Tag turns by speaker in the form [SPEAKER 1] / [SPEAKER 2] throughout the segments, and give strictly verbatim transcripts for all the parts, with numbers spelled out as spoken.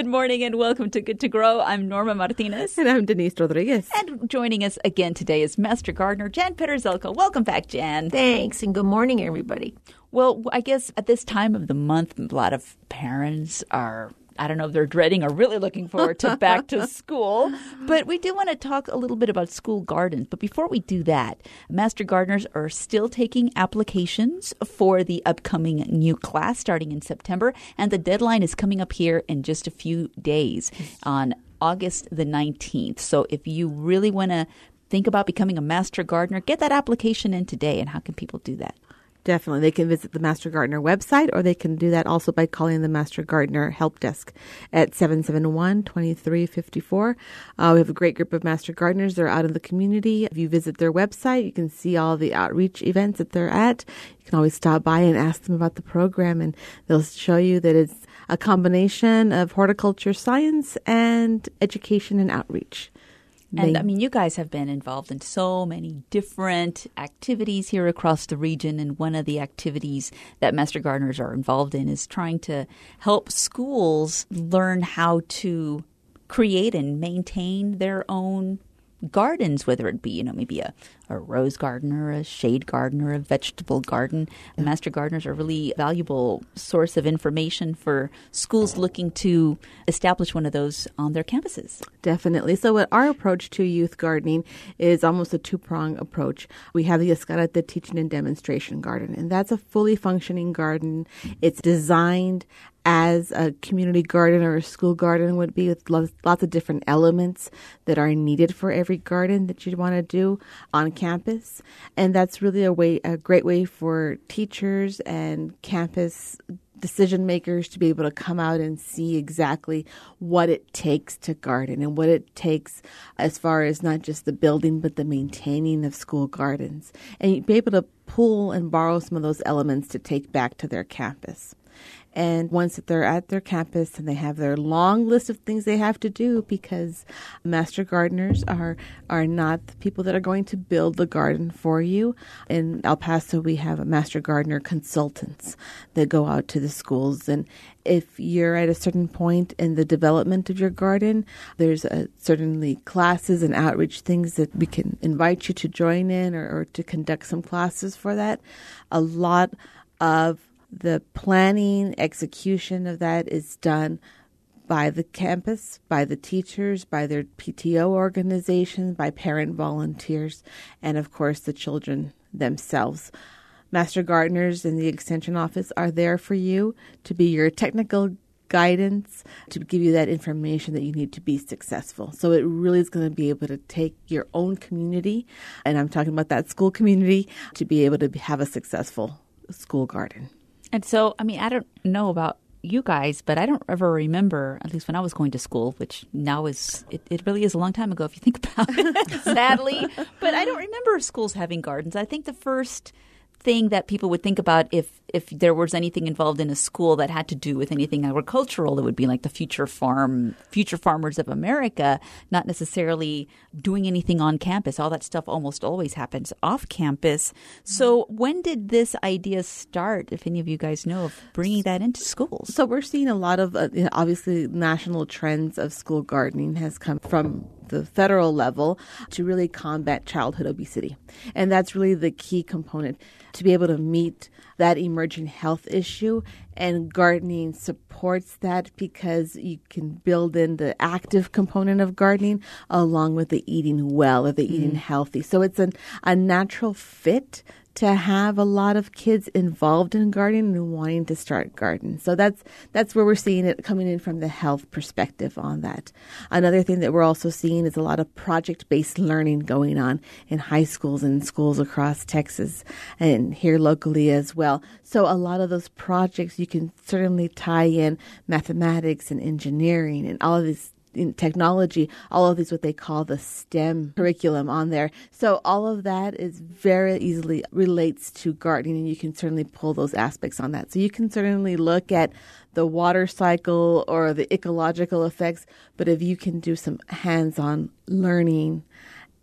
[SPEAKER 1] Good morning and welcome to Good to Grow. I'm Norma Martinez.
[SPEAKER 2] And I'm Denise Rodriguez.
[SPEAKER 1] And joining us again today is Master Gardener Jan Peterzelko. Welcome back, Jan.
[SPEAKER 3] Thanks, and good morning, everybody.
[SPEAKER 1] Well, I guess at this time of the month, a lot of parents are, I don't know if they're dreading or really looking forward to back to school. But we do want to talk a little bit about school gardens. But before we do that, Master Gardeners are still taking applications for the upcoming new class starting in September. And the deadline is coming up here in just a few days on August the nineteenth. So if you really want to think about becoming a Master Gardener, get that application in today. And how can people do that?
[SPEAKER 2] Definitely. They can visit the Master Gardener website, or they can do that also by calling the Master Gardener Help Desk at seven seven one, two three five four. Uh, we have a great group of Master Gardeners. They're out in the community. If you visit their website, you can see all the outreach events that they're at. You can always stop by and ask them about the program, and they'll show you that it's a combination of horticulture science and education and outreach.
[SPEAKER 1] And, I mean, you guys have been involved in so many different activities here across the region. And one of the activities that Master Gardeners are involved in is trying to help schools learn how to create and maintain their own gardens, whether it be, you know, maybe a, a rose garden or a shade garden or a vegetable garden. And Master Gardeners are a really valuable source of information for schools looking to establish one of those on their campuses.
[SPEAKER 2] Definitely. So what our approach to youth gardening is almost a two-prong approach. We have the Escarate Teaching and Demonstration Garden, and that's a fully functioning garden. It's designed as a community garden or a school garden would be, with lots, lots of different elements that are needed for every garden that you'd want to do on campus. And that's really a way, a great way for teachers and campus decision makers to be able to come out and see exactly what it takes to garden and what it takes as far as not just the building, but the maintaining of school gardens. And you'd be able to pull and borrow some of those elements to take back to their campus. And once that they're at their campus and they have their long list of things they have to do, because Master Gardeners are are not the people that are going to build the garden for you. In El Paso, we have a Master Gardener consultants that go out to the schools. And if you're at a certain point in the development of your garden, there's a, certainly classes and outreach things that we can invite you to join in or, or to conduct some classes for that. A lot of the planning, execution of that is done by the campus, by the teachers, by their P T O organizations, by parent volunteers, and of course the children themselves. Master Gardeners in the Extension Office are there for you to be your technical guidance, to give you that information that you need to be successful. So it really is going to be able to take your own community, and I'm talking about that school community, to be able to have a successful school garden.
[SPEAKER 1] And so, I mean, I don't know about you guys, but I don't ever remember, at least when I was going to school, which now is, it, it really is a long time ago if you think about it, sadly. But I don't remember schools having gardens. I think the first thing that people would think about if if there was anything involved in a school that had to do with anything agricultural, it would be like the Future Farm, Future Farmers of America, not necessarily doing anything on campus. All that stuff almost always happens off campus. So when did this idea start, if any of you guys know, of bringing that into schools?
[SPEAKER 2] So we're seeing a lot of, uh, obviously, national trends of school gardening has come from the federal level to really combat childhood obesity. And that's really the key component, to be able to meet that emerging health issue. And gardening supports that because you can build in the active component of gardening along with the eating well or the mm. eating healthy. So it's an, a natural fit to have a lot of kids involved in gardening and wanting to start gardens. So that's that's where we're seeing it coming in from the health perspective on that. Another thing that we're also seeing is a lot of project-based learning going on in high schools and schools across Texas and here locally as well. So a lot of those projects, you can certainly tie in mathematics and engineering and all of these in technology, all of these what they call the STEM curriculum on there. So all of that is very easily relates to gardening, and you can certainly pull those aspects on that. So you can certainly look at the water cycle or the ecological effects, but if you can do some hands-on learning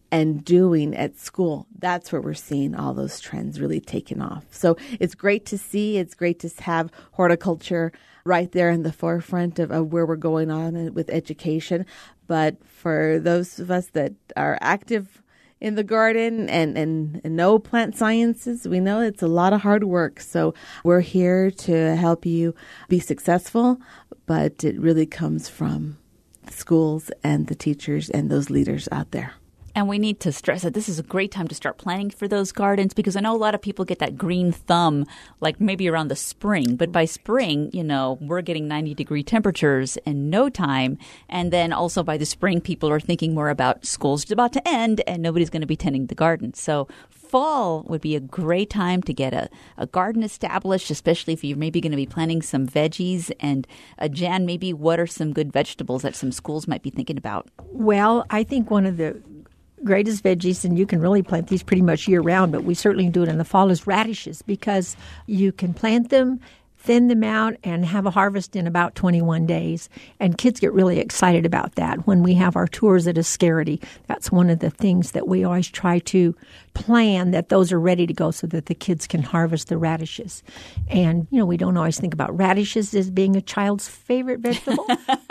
[SPEAKER 2] and doing at school, that's where we're seeing all those trends really taking off. So it's great to see. It's great to have horticulture right there in the forefront of, of where we're going on with education. But for those of us that are active in the garden and, and, and know plant sciences, we know it's a lot of hard work. So we're here to help you be successful, but it really comes from the schools and the teachers and those leaders out there.
[SPEAKER 1] And we need to stress that this is a great time to start planning for those gardens, because I know a lot of people get that green thumb, like maybe around the spring. But by spring, you know, we're getting ninety degree temperatures in no time. And then also by the spring, people are thinking more about school's about to end and nobody's going to be tending the garden. So fall would be a great time to get a, a garden established, especially if you're maybe going to be planting some veggies. And uh, Jan, maybe what are some good vegetables that some schools might be thinking about?
[SPEAKER 3] Well, I think one of the greatest veggies, and you can really plant these pretty much year-round, but we certainly do it in the fall, is radishes, because you can plant them, thin them out, and have a harvest in about twenty-one days. And kids get really excited about that. When we have our tours at Ascarity, that's one of the things that we always try to plan, that those are ready to go so that the kids can harvest the radishes. And, you know, we don't always think about radishes as being a child's favorite vegetable,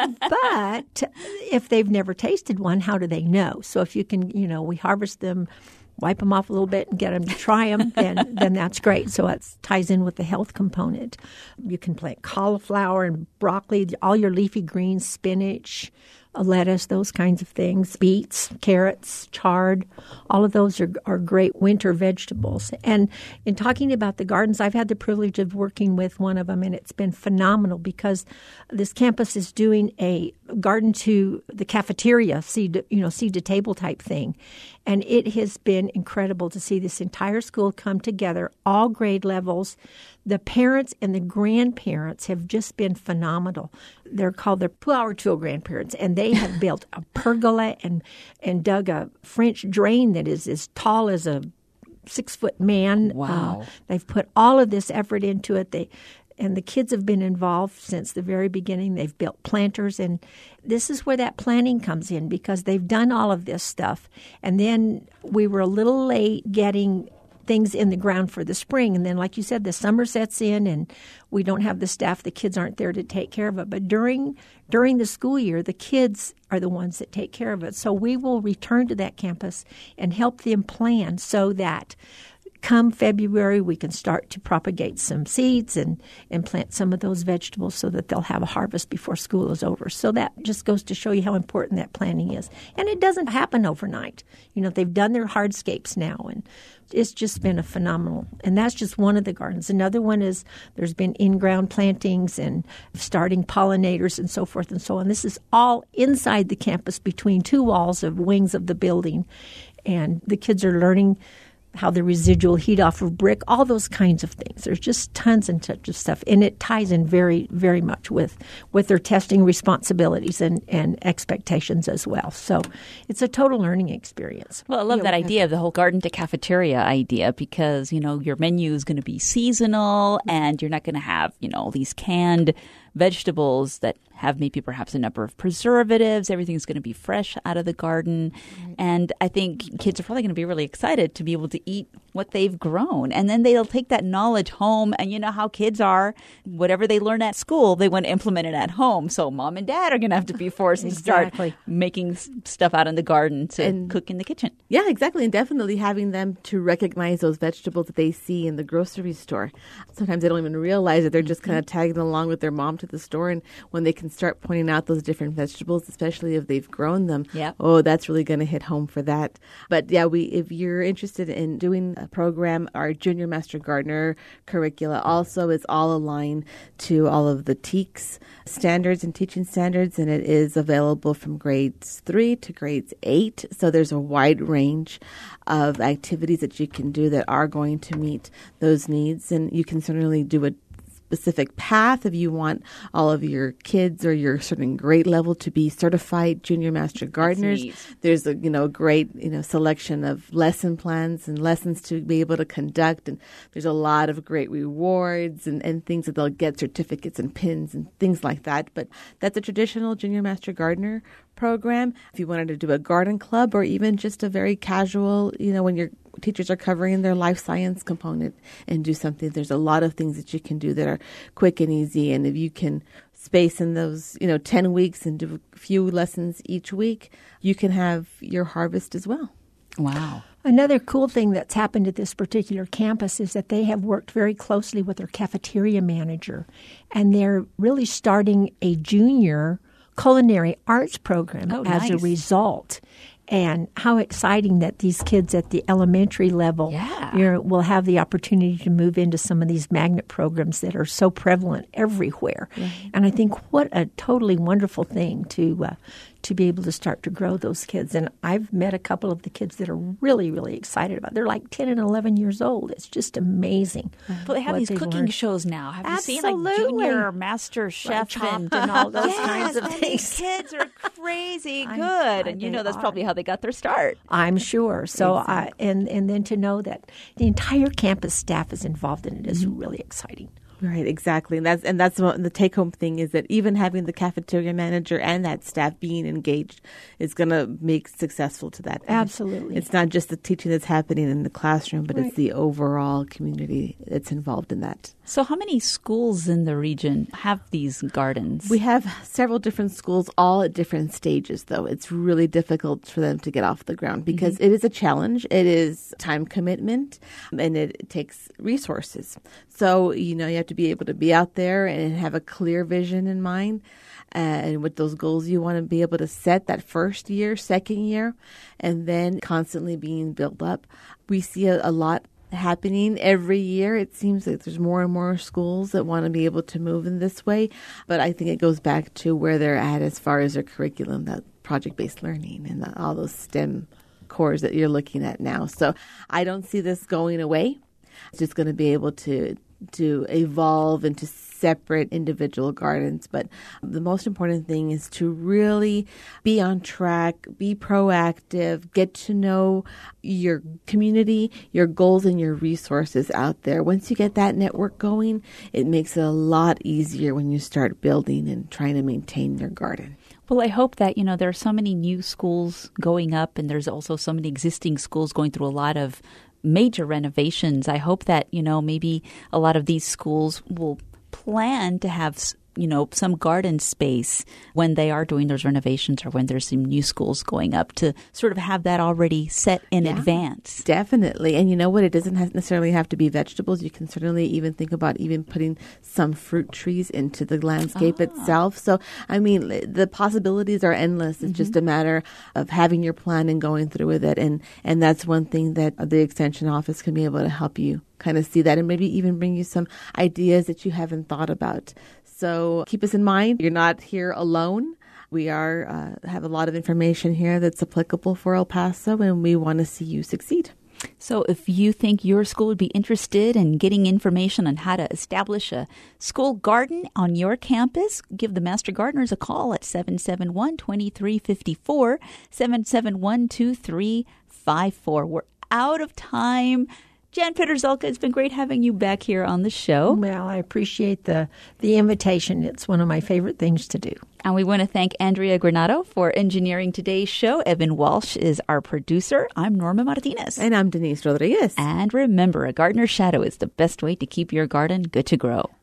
[SPEAKER 3] but if they've never tasted one, how do they know? So if you can, you know, we harvest them, wipe them off a little bit and get them to try them, then then that's great. So it ties in with the health component. You can plant cauliflower and broccoli, all your leafy greens, spinach, lettuce, those kinds of things, beets, carrots, chard. All of those are, are great winter vegetables. And in talking about the gardens, I've had the privilege of working with one of them, and it's been phenomenal because this campus is doing a garden to the cafeteria, seed to, you know, seed to table type thing. And it has been incredible to see this entire school come together, all grade levels. The parents and the grandparents have just been phenomenal. They're called the Flower Tool grandparents, and they have built a pergola and, and dug a French drain that is as tall as a six-foot man.
[SPEAKER 1] Wow.
[SPEAKER 3] Uh, they've put all of this effort into it. They And the kids have been involved since the very beginning. They've built planters, and this is where that planning comes in, because they've done all of this stuff. And then we were a little late getting things in the ground for the spring. And then, like you said, the summer sets in, and we don't have the staff. The kids aren't there to take care of it. But during during the school year, the kids are the ones that take care of it. So we will return to that campus and help them plan so that come February, we can start to propagate some seeds and, and plant some of those vegetables so that they'll have a harvest before school is over. So that just goes to show you how important that planning is. And it doesn't happen overnight. You know, they've done their hardscapes now, and it's just been a phenomenal. And that's just one of the gardens. Another one is there's been in-ground plantings and starting pollinators and so forth and so on. This is all inside the campus between two walls of wings of the building. And the kids are learning how the residual heat off of brick, all those kinds of things. There's just tons and tons of stuff. And it ties in very, very much with, with their testing responsibilities and, and expectations as well. So it's a total learning experience.
[SPEAKER 1] Well, I love
[SPEAKER 3] You
[SPEAKER 1] that
[SPEAKER 3] know,
[SPEAKER 1] idea of the whole garden to cafeteria idea, because, you know, your menu is going to be seasonal and you're not going to have, you know, these canned vegetables that have maybe perhaps a number of preservatives. Everything's going to be fresh out of the garden. Right. And I think kids are probably going to be really excited to be able to eat what they've grown. And then they'll take that knowledge home. And you know how kids are. Whatever they learn at school, they want to implement it at home. So mom and dad are going to have to be forced
[SPEAKER 3] exactly.
[SPEAKER 1] to start making stuff out in the garden to
[SPEAKER 2] and,
[SPEAKER 1] cook in the kitchen.
[SPEAKER 2] Yeah, exactly. And definitely having them to recognize those vegetables that they see in the grocery store. Sometimes they don't even realize that they're just kind of tagging along with their mom to the store. And when they can start pointing out those different vegetables, especially if they've grown them,
[SPEAKER 1] yep.
[SPEAKER 2] oh, that's really going to hit home for that. But yeah, we if you're interested in doing a program, our Junior Master Gardener curricula also is all aligned to all of the T E A C standards and teaching standards, and it is available from grades three to grades eight. So there's a wide range of activities that you can do that are going to meet those needs, and you can certainly do it specific path, if you want all of your kids or your certain grade level to be certified junior master gardeners, there's a you know great you know selection of lesson plans and lessons to be able to conduct, and there's a lot of great rewards and, and things that they'll get, certificates and pins and things like that. But that's a traditional junior master gardener program. If you wanted to do a garden club or even just a very casual, you know, when your teachers are covering their life science component and do something, there's a lot of things that you can do that are quick and easy. And if you can space in those, you know, ten weeks and do a few lessons each week, you can have your harvest as well.
[SPEAKER 1] Wow.
[SPEAKER 3] Another cool thing that's happened at this particular campus is that they have worked very closely with their cafeteria manager, and they're really starting a junior culinary arts program
[SPEAKER 1] oh,
[SPEAKER 3] as
[SPEAKER 1] nice.
[SPEAKER 3] a result. And how exciting that these kids at the elementary level
[SPEAKER 1] yeah.
[SPEAKER 3] you know, will have the opportunity to move into some of these magnet programs that are so prevalent everywhere. Mm-hmm. And I think what a totally wonderful thing to uh, to be able to start to grow those kids. And I've met a couple of the kids that are really, really excited about it. They're like ten and eleven years old. It's just amazing.
[SPEAKER 1] Well, they have these cooking
[SPEAKER 3] learned.
[SPEAKER 1] shows now. Have
[SPEAKER 3] Absolutely.
[SPEAKER 1] you seen like Junior Master Chef
[SPEAKER 3] like
[SPEAKER 1] and,
[SPEAKER 3] and all those
[SPEAKER 1] yes,
[SPEAKER 3] kinds of
[SPEAKER 1] and
[SPEAKER 3] things?
[SPEAKER 1] These kids are crazy
[SPEAKER 3] I'm-
[SPEAKER 1] good.
[SPEAKER 3] I-
[SPEAKER 1] And you
[SPEAKER 3] they
[SPEAKER 1] know that's
[SPEAKER 3] are.
[SPEAKER 1] probably how they got their start.
[SPEAKER 3] I'm sure. So, I, and and then to know that the entire campus staff is involved in it is really exciting.
[SPEAKER 2] Right, exactly. And that's and that's what the take home thing is, that even having the cafeteria manager and that staff being engaged is going to make successful to that.
[SPEAKER 3] Absolutely.
[SPEAKER 2] It's not just the teaching that's happening in the classroom, but
[SPEAKER 3] Right.
[SPEAKER 2] it's the overall community that's involved in that.
[SPEAKER 1] So how many schools in the region have these gardens?
[SPEAKER 2] We have several different schools, all at different stages, though. It's really difficult for them to get off the ground because mm-hmm. it is a challenge. It is time commitment, and it takes resources. So, you know, you have to be able to be out there and have a clear vision in mind, uh, and with those goals you want to be able to set that first year, second year, and then constantly being built up. We see a, a lot happening every year. It seems like there's more and more schools that want to be able to move in this way. But I think it goes back to where they're at as far as their curriculum, that project-based learning and the, all those STEM cores that you're looking at now. So I don't see this going away. It's just going to be able to to evolve into separate individual gardens. But the most important thing is to really be on track, be proactive, get to know your community, your goals, and your resources out there. Once you get that network going, it makes it a lot easier when you start building and trying to maintain your garden.
[SPEAKER 1] Well, I hope that, you know, there are so many new schools going up, and there's also so many existing schools going through a lot of major renovations. I hope that, you know, maybe a lot of these schools will plan to have, you know, some garden space when they are doing those renovations or when there's some new schools going up, to sort of have that already set in
[SPEAKER 2] Yeah,
[SPEAKER 1] advance.
[SPEAKER 2] Definitely. And you know what? It doesn't have necessarily have to be vegetables. You can certainly even think about even putting some fruit trees into the landscape
[SPEAKER 1] Ah.
[SPEAKER 2] itself. So, I mean, the possibilities are endless. It's mm-hmm. just a matter of having your plan and going through with it. And, and that's one thing that the Extension Office can be able to help you kind of see that, and maybe even bring you some ideas that you haven't thought about. So keep us in mind. You're not here alone. We are uh, have a lot of information here that's applicable for El Paso, and we want to see you succeed.
[SPEAKER 1] So if you think your school would be interested in getting information on how to establish a school garden on your campus, give the Master Gardeners a call at seven seven one, two three five four, seven seven one, two three five four. We're out of time. Jan Pietrzalka, it's been great having you back here on the show.
[SPEAKER 3] Well, I appreciate the, the invitation. It's one of my favorite things to do.
[SPEAKER 1] And we want to thank Andrea Granado for engineering today's show. Evan Walsh is our producer. I'm Norma Martinez.
[SPEAKER 2] And I'm Denise Rodriguez.
[SPEAKER 1] And remember, a gardener's shadow is the best way to keep your garden good to grow.